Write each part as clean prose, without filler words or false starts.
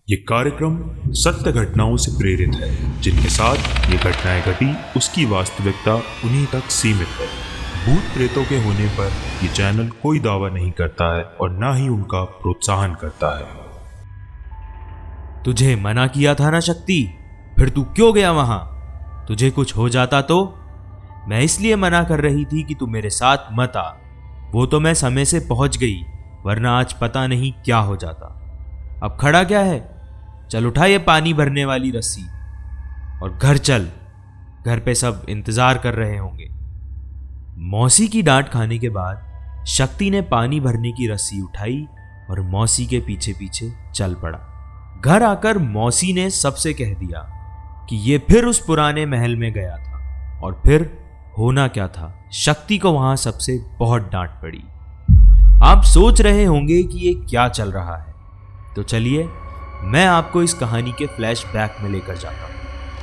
ये कार्यक्रम सत्य घटनाओं से प्रेरित है। जिनके साथ ये घटनाएं घटी उसकी वास्तविकता उन्हीं तक सीमित है। भूत प्रेतों के होने पर ये चैनल कोई दावा नहीं करता है और ना ही उनका प्रोत्साहन करता है। तुझे मना किया था ना शक्ति, फिर तू क्यों गया वहां? तुझे कुछ हो जाता तो? मैं इसलिए मना कर रही थी कि तू मेरे साथ मत आ। वो तो मैं समय से पहुंच गई, वरना आज पता नहीं क्या हो जाता। अब खड़ा क्या है? चल उठा ये पानी भरने वाली रस्सी और घर चल। घर पे सब इंतजार कर रहे होंगे। मौसी की डांट खाने के बाद शक्ति ने पानी भरने की रस्सी उठाई और मौसी के पीछे पीछे चल पड़ा। घर आकर मौसी ने सबसे कह दिया कि ये फिर उस पुराने महल में गया था। और फिर होना क्या था, शक्ति को वहां सबसे बहुत डांट पड़ी। आप सोच रहे होंगे कि ये क्या चल रहा है, तो चलिए मैं आपको इस कहानी के फ्लैशबैक में लेकर जाता हूं।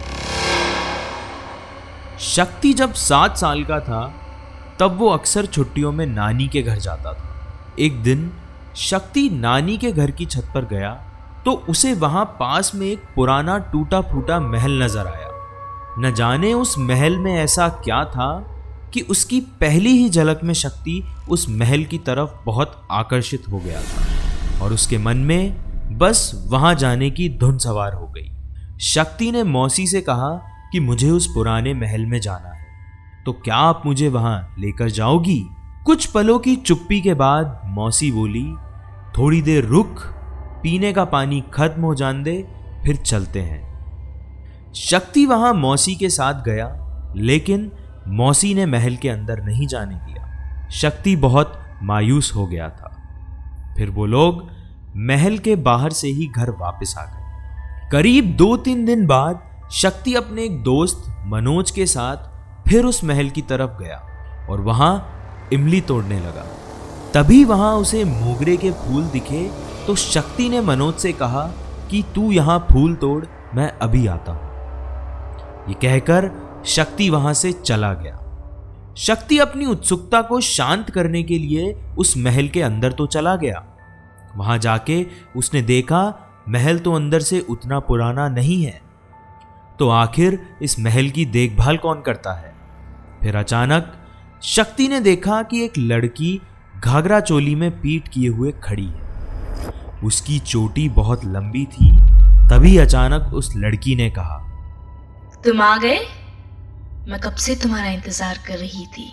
शक्ति जब 7 साल का था तब वो अक्सर छुट्टियों में नानी के घर जाता था। एक दिन शक्ति नानी के घर की छत पर गया तो उसे वहां पास में एक पुराना टूटा फूटा महल नजर आया। न जाने उस महल में ऐसा क्या था कि उसकी पहली ही झलक में शक्ति उस महल की तरफ बहुत आकर्षित हो गया था और उसके मन में बस वहां जाने की धुन सवार हो गई। शक्ति ने मौसी से कहा कि मुझे उस पुराने महल में जाना है, तो क्या आप मुझे वहां लेकर जाओगी? कुछ पलों की चुप्पी के बाद मौसी बोली, थोड़ी देर रुक, पीने का पानी खत्म हो जाने दे, फिर चलते हैं। शक्ति वहां मौसी के साथ गया, लेकिन मौसी ने महल के अंदर नहीं जाने दिया। शक्ति बहुत मायूस हो गया था। फिर वो लोग महल के बाहर से ही घर वापस आ गए। करीब 2-3 दिन बाद शक्ति अपने एक दोस्त मनोज के साथ फिर उस महल की तरफ गया और वहां इमली तोड़ने लगा। तभी वहां उसे मोगरे के फूल दिखे तो शक्ति ने मनोज से कहा कि तू यहां फूल तोड़, मैं अभी आता हूं। ये कहकर शक्ति वहां से चला गया। शक्ति अपनी उत्सुकता को शांत करने के लिए उस महल के अंदर तो चला गया। वहां जाके उसने देखा महल तो अंदर से उतना पुराना नहीं है, तो आखिर इस महल की देखभाल कौन करता है? फिर अचानक शक्ति ने देखा कि एक लड़की घाघरा चोली में पीठ किए हुए खड़ी है। उसकी चोटी बहुत लंबी थी। तभी अचानक उस लड़की ने कहा, तुम आ गए? मैं कब से तुम्हारा इंतजार कर रही थी।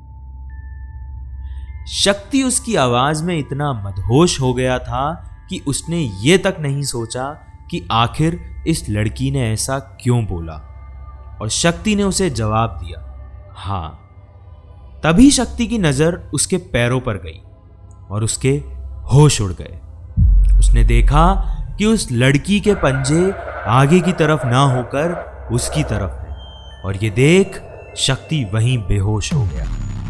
शक्ति उसकी आवाज में इतना मदहोश हो गया था कि उसने ये तक नहीं सोचा कि आखिर इस लड़की ने ऐसा क्यों बोला, और शक्ति ने उसे जवाब दिया, हाँ। तभी शक्ति की नजर उसके पैरों पर गई और उसके होश उड़ गए। उसने देखा कि उस लड़की के पंजे आगे की तरफ ना होकर उसकी तरफ है, और ये देख शक्ति वहीं बेहोश हो गया।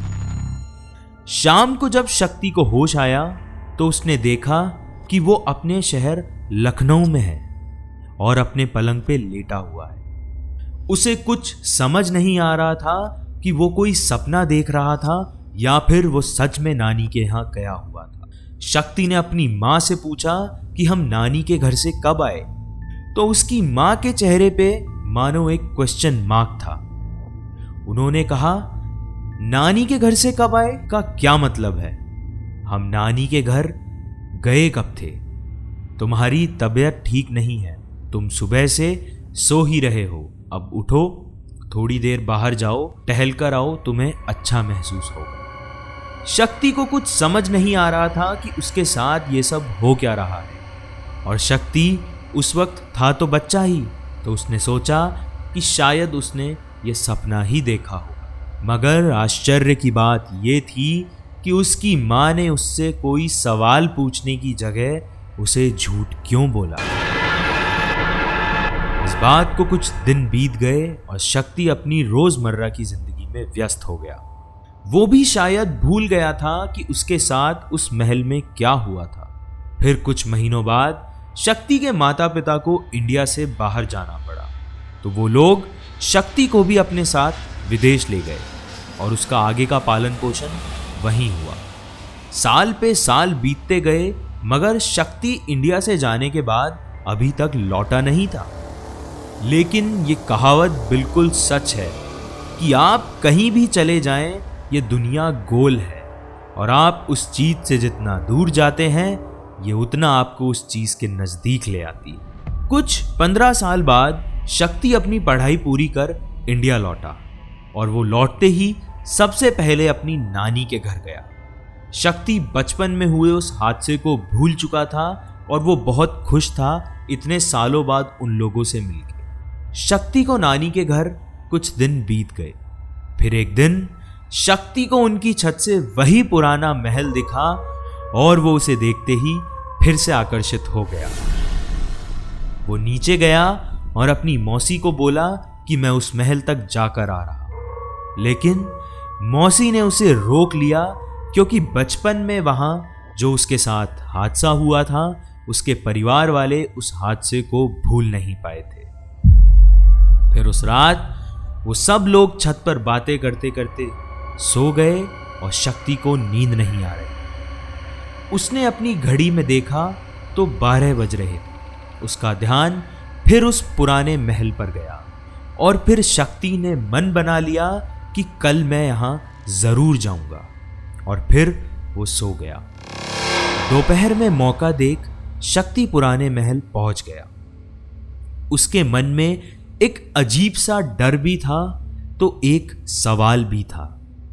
शाम को जब शक्ति को होश आया तो उसने देखा कि वो अपने शहर लखनऊ में है और अपने पलंग पे लेटा हुआ है। उसे कुछ समझ नहीं आ रहा था कि वो कोई सपना देख रहा था या फिर वो सच में नानी के यहाँ गया हुआ था। शक्ति ने अपनी माँ से पूछा कि हम नानी के घर से कब आए, तो उसकी माँ के चेहरे पे मानो एक क्वेश्चन मार्क था। उन्होंने कहा, नानी के घर से कब आए का क्या मतलब है? हम नानी के घर गए कब थे? तुम्हारी तबीयत ठीक नहीं है, तुम सुबह से सो ही रहे हो। अब उठो, थोड़ी देर बाहर जाओ, टहल कर आओ, तुम्हें अच्छा महसूस होगा। शक्ति को कुछ समझ नहीं आ रहा था कि उसके साथ ये सब हो क्या रहा है, और शक्ति उस वक्त था तो बच्चा ही, तो उसने सोचा कि शायद उसने ये सपना ही देखा हो। मगर आश्चर्य की बात यह थी कि उसकी माँ ने उससे कोई सवाल पूछने की जगह उसे झूठ क्यों बोला। इस बात को कुछ दिन बीत गए और शक्ति अपनी रोजमर्रा की जिंदगी में व्यस्त हो गया। वो भी शायद भूल गया था कि उसके साथ उस महल में क्या हुआ था। फिर कुछ महीनों बाद शक्ति के माता पिता को इंडिया से बाहर जाना पड़ा, तो वो लोग शक्ति को भी अपने साथ विदेश ले गए और उसका आगे का पालन पोषण वहीं हुआ। साल पे साल बीतते गए, मगर शक्ति इंडिया से जाने के बाद अभी तक लौटा नहीं था। लेकिन ये कहावत बिल्कुल सच है कि आप कहीं भी चले जाएं, ये दुनिया गोल है और आप उस चीज से जितना दूर जाते हैं, ये उतना आपको उस चीज के नजदीक ले आती है। कुछ 15 साल बाद शक्ति अपनी पढ़ाई पूरी कर इंडिया लौटा और वो लौटते ही सबसे पहले अपनी नानी के घर गया। शक्ति बचपन में हुए उस हादसे को भूल चुका था और वो बहुत खुश था इतने सालों बाद उन लोगों से मिलकर। शक्ति को नानी के घर कुछ दिन बीत गए। फिर एक दिन शक्ति को उनकी छत से वही पुराना महल दिखा और वो उसे देखते ही फिर से आकर्षित हो गया। वो नीचे गया और अपनी मौसी को बोला कि मैं उस महल तक जाकर आ रहा। लेकिन मौसी ने उसे रोक लिया क्योंकि बचपन में वहां जो उसके साथ हादसा हुआ था, उसके परिवार वाले उस हादसे को भूल नहीं पाए थे। फिर उस रात वो सब लोग छत पर बातें करते करते सो गए और शक्ति को नींद नहीं आ रही। उसने अपनी घड़ी में देखा तो 12 बज रहे थे। उसका ध्यान फिर उस पुराने महल पर गया और फिर शक्ति ने मन बना लिया कि कल मैं यहां जरूर जाऊंगा, और फिर वो सो गया। दोपहर में मौका देख शक्ति पुराने महल पहुंच गया। उसके मन में एक अजीब सा डर भी था तो एक सवाल भी था।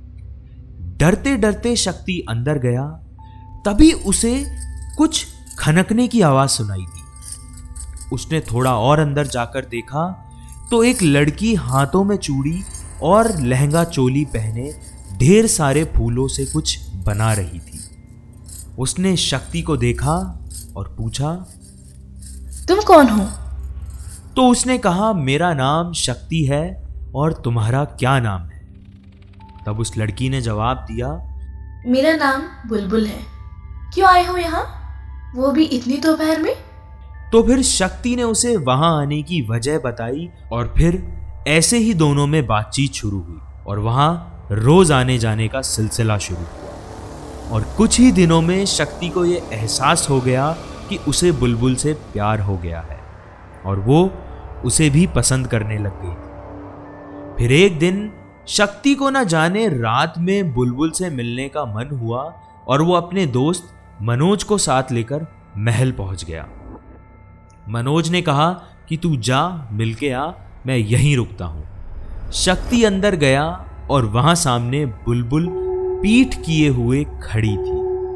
डरते डरते शक्ति अंदर गया, तभी उसे कुछ खनकने की आवाज सुनाई दी। उसने थोड़ा और अंदर जाकर देखा तो एक लड़की हाथों में चूड़ी और लहंगा चोली पहने ढेर सारे फूलों से कुछ बना रही थी। उसने शक्ति को देखा और पूछा, तुम कौन हो? तो उसने कहा, मेरा नाम शक्ति है और तुम्हारा क्या नाम है? तब उस लड़की ने जवाब दिया, मेरा नाम बुलबुल है। क्यों आए हो यहाँ, वो भी इतनी दोपहर में? तो फिर शक्ति ने उसे वहां आने की वजह बताई और फिर ऐसे ही दोनों में बातचीत शुरू हुई और वहां रोज आने जाने का सिलसिला शुरू हुआ। और कुछ ही दिनों में शक्ति को यह एहसास हो गया कि उसे बुलबुल से प्यार हो गया है और वो उसे भी पसंद करने लग गई। फिर एक दिन शक्ति को न जाने रात में बुलबुल से मिलने का मन हुआ और वो अपने दोस्त मनोज को साथ लेकर महल पहुंच गया। मनोज ने कहा कि तू जा मिलके आ, मैं यहीं रुकता हूं। शक्ति अंदर गया और वहां सामने बुलबुल पीठ किए हुए खड़ी थी।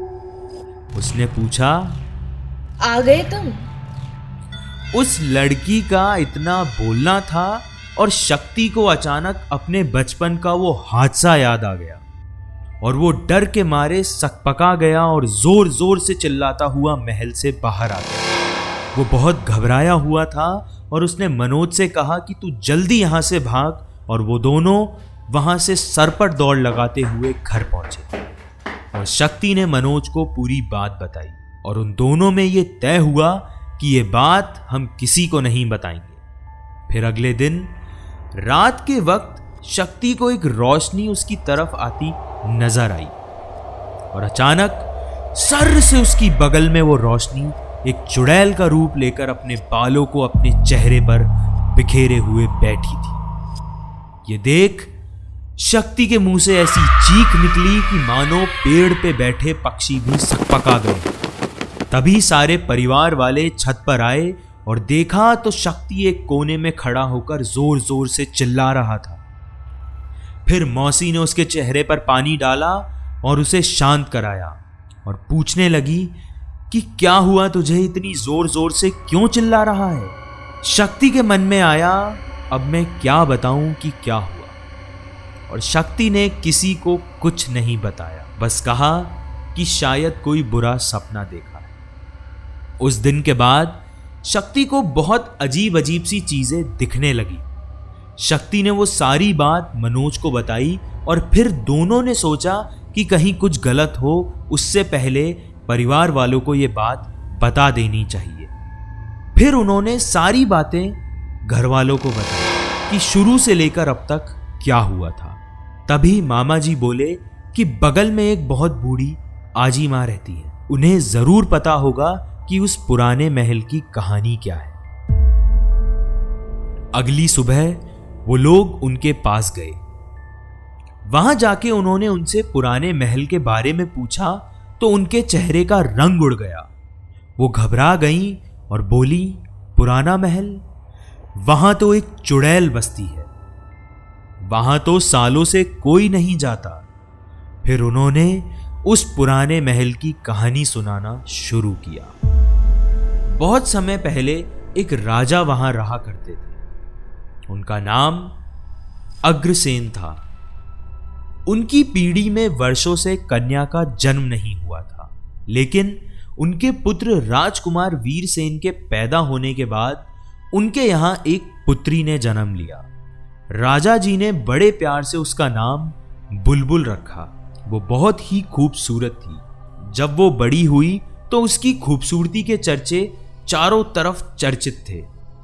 उसने पूछा, आ गए तुम? उस लड़की का इतना बोलना था और शक्ति को अचानक अपने बचपन का वो हादसा याद आ गया और वो डर के मारे सकपका गया और जोर जोर से चिल्लाता हुआ महल से बाहर आ गया। वो बहुत घबराया हुआ था और उसने मनोज से कहा कि तू जल्दी यहां से भाग, और वो दोनों वहां से सर पर दौड़ लगाते हुए घर पहुंचे। और शक्ति ने मनोज को पूरी बात बताई और उन दोनों में ये तय हुआ कि ये बात हम किसी को नहीं बताएंगे। फिर अगले दिन रात के वक्त शक्ति को एक रोशनी उसकी तरफ आती नजर आई और अचानक सर से उसकी बगल में वो रोशनी एक चुड़ैल का रूप लेकर अपने बालों को अपने चेहरे पर बिखेरे हुए बैठी थी। ये देख शक्ति के मुंह से ऐसी चीख निकली कि मानो पेड़ पे बैठे पक्षी भी सकपका गए। तभी सारे परिवार वाले छत पर आए और देखा तो शक्ति एक कोने में खड़ा होकर जोर जोर से चिल्ला रहा था। फिर मौसी ने उसके चेहरे पर पानी डाला और उसे शांत कराया और पूछने लगी कि क्या हुआ तुझे, इतनी जोर जोर से क्यों चिल्ला रहा है? शक्ति के मन में आया, अब मैं क्या बताऊं कि क्या हुआ, और शक्ति ने किसी को कुछ नहीं बताया, बस कहा कि शायद कोई बुरा सपना देखा है। उस दिन के बाद शक्ति को बहुत अजीब अजीब सी चीजें दिखने लगी। शक्ति ने वो सारी बात मनोज को बताई और फिर दोनों ने सोचा कि कहीं कुछ गलत हो, उससे पहले परिवार वालों को ये बात बता देनी चाहिए। फिर उन्होंने सारी बातें घर वालों को बताई कि शुरू से लेकर अब तक क्या हुआ था। तभी मामा जी बोले कि बगल में एक बहुत बूढ़ी आजी माँ रहती है, उन्हें जरूर पता होगा कि उस पुराने महल की कहानी क्या है। अगली सुबह वो लोग उनके पास गए। वहां जाके उन्होंने उनसे पुराने महल के बारे में पूछा तो उनके चेहरे का रंग उड़ गया। वो घबरा गईं और बोली, पुराना महल? वहां तो एक चुड़ैल बस्ती है, वहां तो सालों से कोई नहीं जाता। फिर उन्होंने उस पुराने महल की कहानी सुनाना शुरू किया। बहुत समय पहले एक राजा वहां रहा करते थे। उनका नाम अग्रसेन था। उनकी पीढ़ी में वर्षों से कन्या का जन्म नहीं हुआ था, लेकिन उनके पुत्र राजकुमार वीरसेन के पैदा होने के बाद उनके यहां एक पुत्री ने जन्म लिया। राजा जी ने बड़े प्यार से उसका नाम बुलबुल रखा। वो बहुत ही खूबसूरत थी। जब वो बड़ी हुई तो उसकी खूबसूरती के चर्चे चारों तरफ चर्चित थे।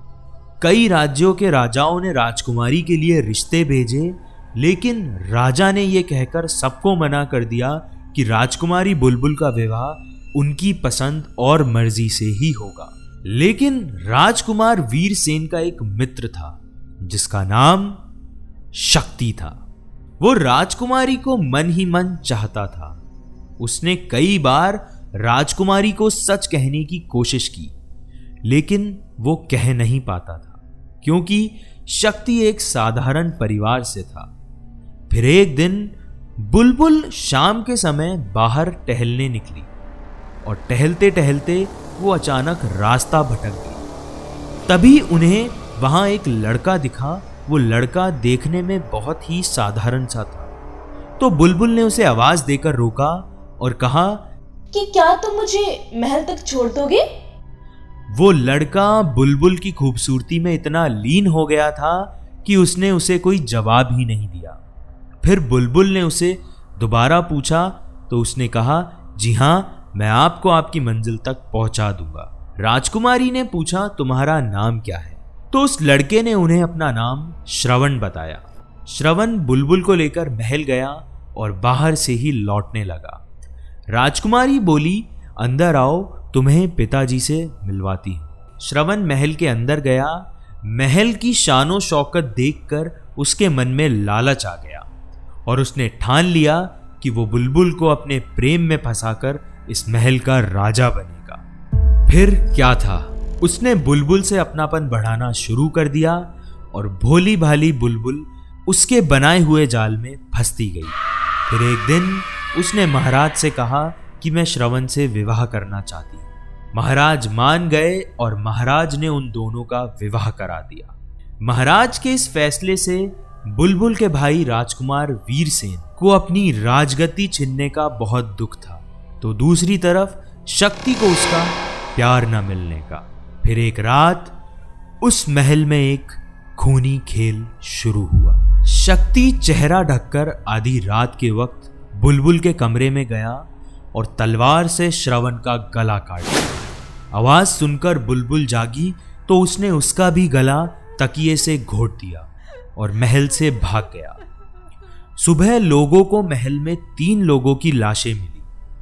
कई राज्यों के राजाओं ने राजकुमारी के लिए रिश्ते भेजे, लेकिन राजा ने यह कहकर सबको मना कर दिया कि राजकुमारी बुलबुल का विवाह उनकी पसंद और मर्जी से ही होगा। लेकिन राजकुमार वीरसेन का एक मित्र था जिसका नाम शक्ति था। वो राजकुमारी को मन ही मन चाहता था। उसने कई बार राजकुमारी को सच कहने की कोशिश की, लेकिन वो कह नहीं पाता था क्योंकि शक्ति एक साधारण परिवार से था। फिर एक दिन बुलबुल शाम के समय बाहर टहलने निकली और टहलते टहलते वो अचानक रास्ता भटक गई। तभी उन्हें वहां एक लड़का दिखा। वो लड़का देखने में बहुत ही साधारण सा था। तो बुलबुल ने उसे आवाज देकर रोका और कहा कि क्या तुम मुझे महल तक छोड़ दोगे? वो लड़का बुलबुल की खूबसूरती में इतना लीन हो गया था कि उसने उसे कोई जवाब ही नहीं दिया। फिर बुलबुल ने उसे दोबारा पूछा तो उसने कहा, जी हाँ, मैं आपको आपकी मंजिल तक पहुंचा दूंगा। राजकुमारी ने पूछा, तुम्हारा नाम क्या है? तो उस लड़के ने उन्हें अपना नाम श्रवण बताया। श्रवण बुलबुल को लेकर महल गया और बाहर से ही लौटने लगा। राजकुमारी बोली, अंदर आओ, तुम्हें पिताजी से मिलवाती हूं। श्रवण महल के अंदर गया। महल की शानो शौकत देखकर उसके मन में लालच आ गया और उसने ठान लिया कि वो बुलबुल को अपने प्रेम में फंसाकर इस महल का राजा बनेगा। फिर क्या था, उसने बुलबुल से अपनापन बढ़ाना शुरू कर दिया और भोली भाली बुलबुल उसके बनाए हुए जाल में फंसती गई। फिर एक दिन उसने महाराज से कहा कि मैं श्रवण से विवाह करना चाहती हूँ। महाराज मान गए और महाराज ने उन दोनों का विवाह करा दिया। महाराज के इस फैसले से बुलबुल के भाई राजकुमार वीरसेन को अपनी राजगद्दी छीनने का बहुत दुख था, तो दूसरी तरफ शक्ति को उसका प्यार न मिलने का। फिर एक रात उस महल में एक खूनी खेल शुरू हुआ। शक्ति चेहरा ढककर आधी रात के वक्त बुलबुल के कमरे में गया और तलवार से श्रवण का गला काट दिया। आवाज सुनकर बुलबुल जागी तो उसने उसका भी गला तकिए से घोट दिया और महल से भाग गया। सुबह लोगों को महल में 3 लोगों की लाशें मिली,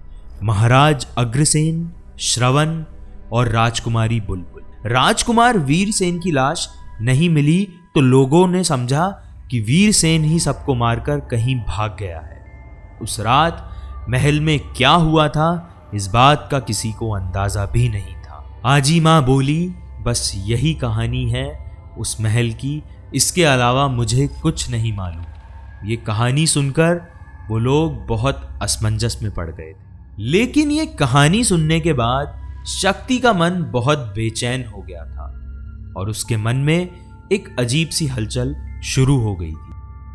महाराज अग्रसेन, श्रवण और राजकुमारी बुलबुल। राजकुमार वीरसेन की लाश नहीं मिली तो लोगों ने समझा कि वीरसेन ही सबको मारकर कहीं भाग गया है। उस रात महल में क्या हुआ था इस बात का किसी को अंदाजा भी नहीं था। आजी माँ बोली, बस यही कहानी है उस महल की, इसके अलावा मुझे कुछ नहीं मालूम। ये कहानी सुनकर वो लोग बहुत असमंजस में पड़ गए थे। लेकिन ये कहानी सुनने के बाद शक्ति का मन बहुत बेचैन हो गया था और उसके मन में एक अजीब सी हलचल शुरू हो गई थी।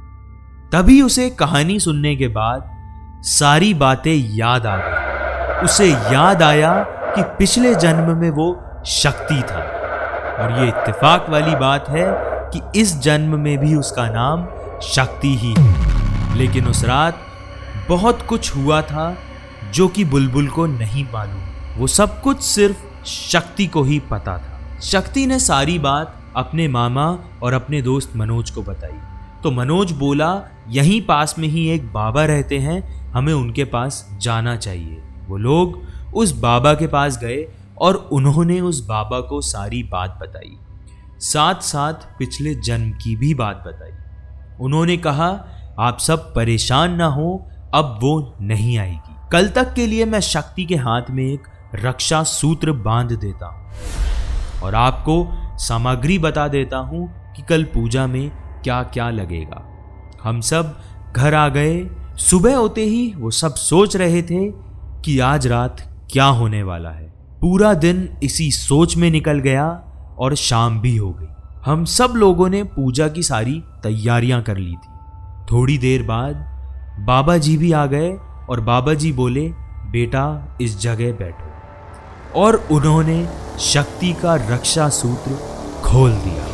तभी उसे कहानी सुनने के बाद सारी बातें याद आ गई। उसे याद आया कि पिछले जन्म में वो शक्ति था और ये इत्तेफाक वाली बात है कि इस जन्म में भी उसका नाम शक्ति ही है। लेकिन उस रात बहुत कुछ हुआ था जो कि बुलबुल को नहीं मालूम। वो सब कुछ सिर्फ शक्ति को ही पता था। शक्ति ने सारी बात अपने मामा और अपने दोस्त मनोज को बताई तो मनोज बोला, यहीं पास में ही एक बाबा रहते हैं, हमें उनके पास जाना चाहिए। वो लोग उस बाबा के पास गए और उन्होंने उस बाबा को सारी बात बताई, साथ साथ पिछले जन्म की भी बात बताई। उन्होंने कहा, आप सब परेशान ना हो, अब वो नहीं आएगी। कल तक के लिए मैं शक्ति के हाथ में एक रक्षा सूत्र बांध देता हूं और आपको सामग्री बता देता हूं कि कल पूजा में क्या क्या लगेगा। हम सब घर आ गए। सुबह होते ही वो सब सोच रहे थे कि आज रात क्या होने वाला है। पूरा दिन इसी सोच में निकल गया और शाम भी हो गई। हम सब लोगों ने पूजा की सारी तैयारियां कर ली थी। थोड़ी देर बाद बाबा जी भी आ गए और बाबा जी बोले, बेटा इस जगह बैठो। और उन्होंने शक्ति का रक्षा सूत्र खोल दिया।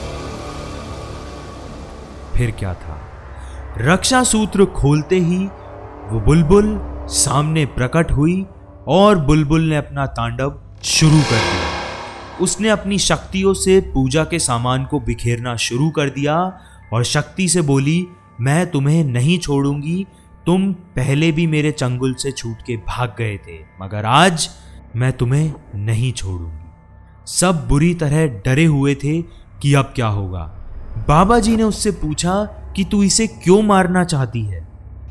फिर क्या था, रक्षा सूत्र खोलते ही वो बुलबुल सामने प्रकट हुई और बुलबुल ने अपना तांडव शुरू कर दिया। उसने अपनी शक्तियों से पूजा के सामान को बिखेरना शुरू कर दिया और शक्ति से बोली, मैं तुम्हें नहीं छोड़ूंगी। तुम पहले भी मेरे चंगुल से छूट के भाग गए थे, मगर आज मैं तुम्हें नहीं छोड़ूंगी। सब बुरी तरह डरे हुए थे कि अब क्या होगा। बाबा जी ने उससे पूछा कि तू इसे क्यों मारना चाहती है?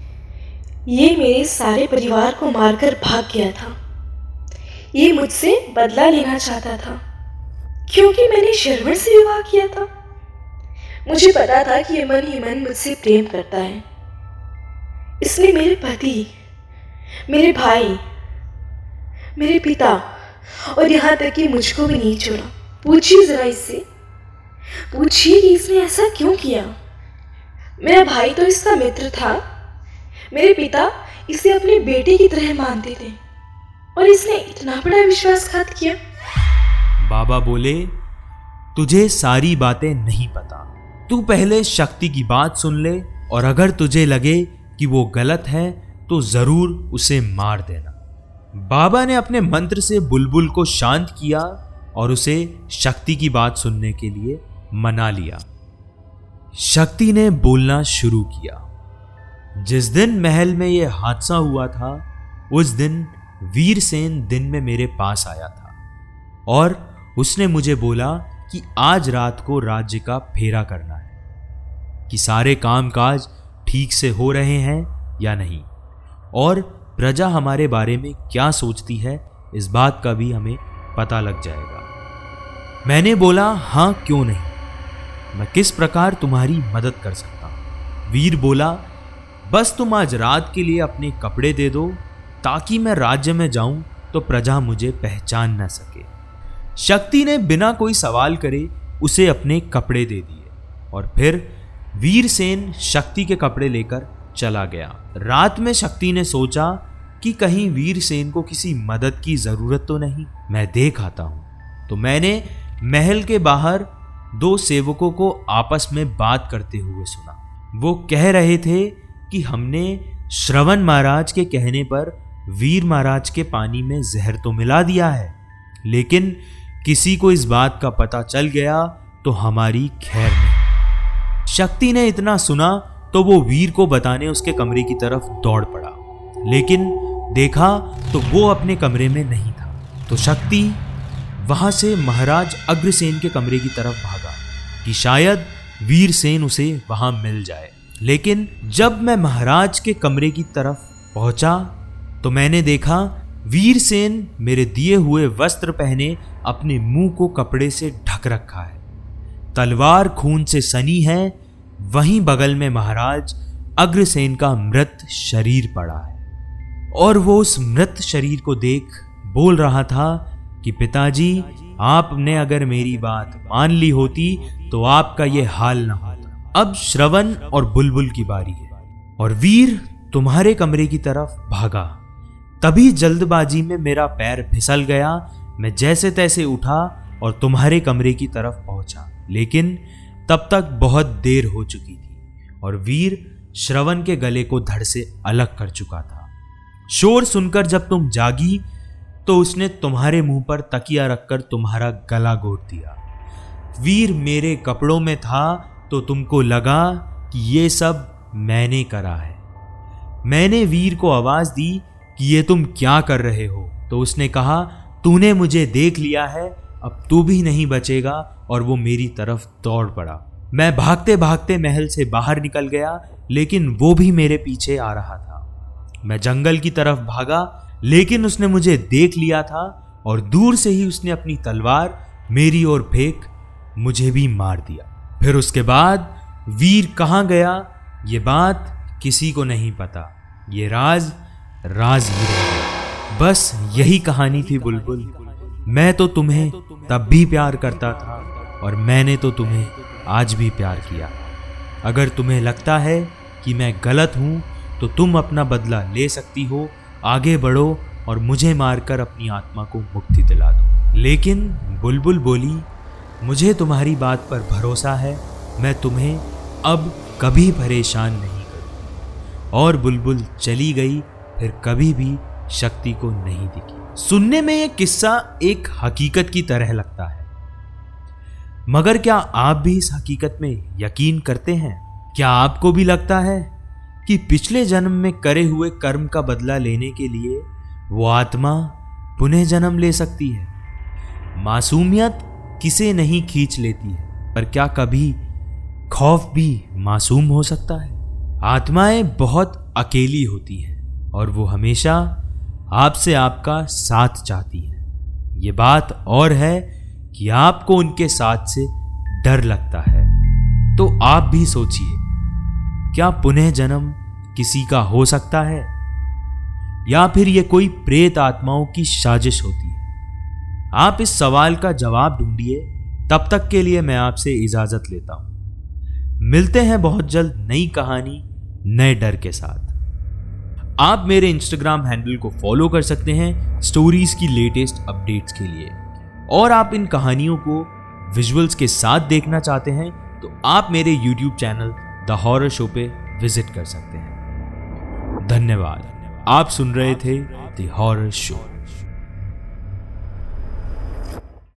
ये मेरे सारे परिवार को मारकर भाग गया था। ये मुझसे बदला लेना चाहता था क्योंकि मैंने श्रवण से विवाह किया था। मुझे पता था कि ये मन ही मन मुझसे प्रेम करता है। इसने मेरे पति, मेरे भाई, मेरे पिता और यहाँ तक कि मुझको भी नहीं छोड़ा। पूछिए जरा इससे, पूछिए कि इसने ऐसा क्यों किया। मेरा भाई तो इसका मित्र था, मेरे पिता इसे अपने बेटे की तरह मानते थे और इसने इतना बड़ा विश्वासघात किया। बाबा बोले, तुझे सारी बातें नहीं पता। तू पहले शक्ति की बात सुन ले और अगर तुझे लगे कि वो गलत है तो जरूर उसे मार देना। बाबा ने अपने मंत्र से बुलबुल को शांत किया और उसे शक्ति की बात सुनने के लिए मना लिया। शक्ति ने बोलना शुरू किया। जिस दिन महल में यह हादसा हुआ था, उस दिन वीरसेन दिन में मेरे पास आया था और उसने मुझे बोला कि आज रात को राज्य का फेरा करना है, कि सारे कामकाज ठीक से हो रहे हैं या नहीं और प्रजा हमारे बारे में क्या सोचती है, इस बात का भी हमें पता लग जाएगा। मैंने बोला, हाँ क्यों नहीं, मैं किस प्रकार तुम्हारी मदद कर सकता हूं? वीर बोला, बस तुम आज रात के लिए अपने कपड़े दे दो ताकि मैं राज्य में जाऊं तो प्रजा मुझे पहचान न सके। शक्ति ने बिना कोई सवाल करे उसे अपने कपड़े दे दिए और फिर वीरसेन शक्ति के कपड़े लेकर चला गया। रात में शक्ति ने सोचा कि कहीं वीरसेन को किसी मदद की जरूरत तो नहीं, मैं देख आता हूं। तो मैंने महल के बाहर दो सेवकों को आपस में बात करते हुए सुना। वो कह रहे थे कि हमने श्रवण महाराज के कहने पर वीर महाराज के पानी में जहर तो मिला दिया है, लेकिन किसी को इस बात का पता चल गया तो हमारी खैर नहीं। शक्ति ने इतना सुना तो वो वीर को बताने उसके कमरे की तरफ दौड़ पड़ा, लेकिन देखा तो वो अपने कमरे में नहीं था। तो शक्ति वहां से महाराज अग्रसेन के कमरे की तरफ भागा कि शायद वीरसेन उसे वहां मिल जाए। लेकिन जब मैं महाराज के कमरे की तरफ पहुंचा तो मैंने देखा वीरसेन मेरे दिए हुए वस्त्र पहने अपने मुंह को कपड़े से ढक रखा है, तलवार खून से सनी है। वहीं बगल में महाराज अग्रसेन का मृत शरीर पड़ा है और वो उस मृत शरीर को देख बोल रहा था कि पिताजी, आपने अगर मेरी बात मान ली होती तो आपका ये हाल न होता। अब श्रवण और बुलबुल की बारी है और वीर तुम्हारे कमरे की तरफ भागा। तभी जल्दबाजी में मेरा पैर फिसल गया। मैं जैसे तैसे उठा और तुम्हारे कमरे की तरफ पहुंचा, लेकिन तब तक बहुत देर हो चुकी थी और वीर श्रवण के गले को धड़ से अलग कर चुका था। शोर सुनकर जब तुम जागी तो उसने तुम्हारे मुंह पर तकिया रखकर तुम्हारा गला घोट दिया। वीर मेरे कपड़ों में था तो तुमको लगा कि ये सब मैंने करा है। मैंने वीर को आवाज दी कि ये तुम क्या कर रहे हो, तो उसने कहा तूने मुझे देख लिया है, अब तू भी नहीं बचेगा। और वो मेरी तरफ दौड़ पड़ा। मैं भागते भागते महल से बाहर निकल गया, लेकिन वो भी मेरे पीछे आ रहा था। मैं जंगल की तरफ भागा, लेकिन उसने मुझे देख लिया था और दूर से ही उसने अपनी तलवार मेरी ओर फेंक मुझे भी मार दिया। फिर उसके बाद वीर कहाँ गया, ये बात किसी को नहीं पता। ये राज ही रह गया। बस यही कहानी थी बुलबुल। मैं तो तुम्हें तब भी प्यार करता था और मैंने तो तुम्हें आज भी प्यार किया। अगर तुम्हें लगता है कि मैं गलत हूँ तो तुम अपना बदला ले सकती हो। आगे बढ़ो और मुझे मारकर अपनी आत्मा को मुक्ति दिला दो। लेकिन बुलबुल बोली, मुझे तुम्हारी बात पर भरोसा है, मैं तुम्हें अब कभी परेशान नहीं करूँगी। और बुलबुल चली गई, फिर कभी भी शक्ति को नहीं दिखी। सुनने में यह किस्सा एक हकीकत की तरह लगता है, मगर क्या आप भी इस हकीकत में यकीन करते हैं? क्या आपको भी लगता है कि पिछले जन्म में करे हुए कर्म का बदला लेने के लिए वो आत्मा पुनः जन्म ले सकती है? मासूमियत किसे नहीं खींच लेती है, पर क्या कभी खौफ भी मासूम हो सकता है? आत्माएं बहुत अकेली होती हैं और वो हमेशा आपसे आपका साथ चाहती हैं। ये बात और है कि आपको उनके साथ से डर लगता है। तो आप भी सोचिए, क्या पुनः जन्म किसी का हो सकता है, या फिर ये कोई प्रेत आत्माओं की साजिश होती है? आप इस सवाल का जवाब ढूंढिए। तब तक के लिए मैं आपसे इजाजत लेता हूं। मिलते हैं बहुत जल्द नई कहानी नए डर के साथ। आप मेरे इंस्टाग्राम हैंडल को फॉलो कर सकते हैं स्टोरीज की लेटेस्ट अपडेट्स के लिए। और आप इन कहानियों को विजुअल्स के साथ देखना चाहते हैं तो आप मेरे YouTube channel the horror show पे विजिट कर सकते हैं। धन्यवाद। आप सुन रहे थे द हॉरर शो।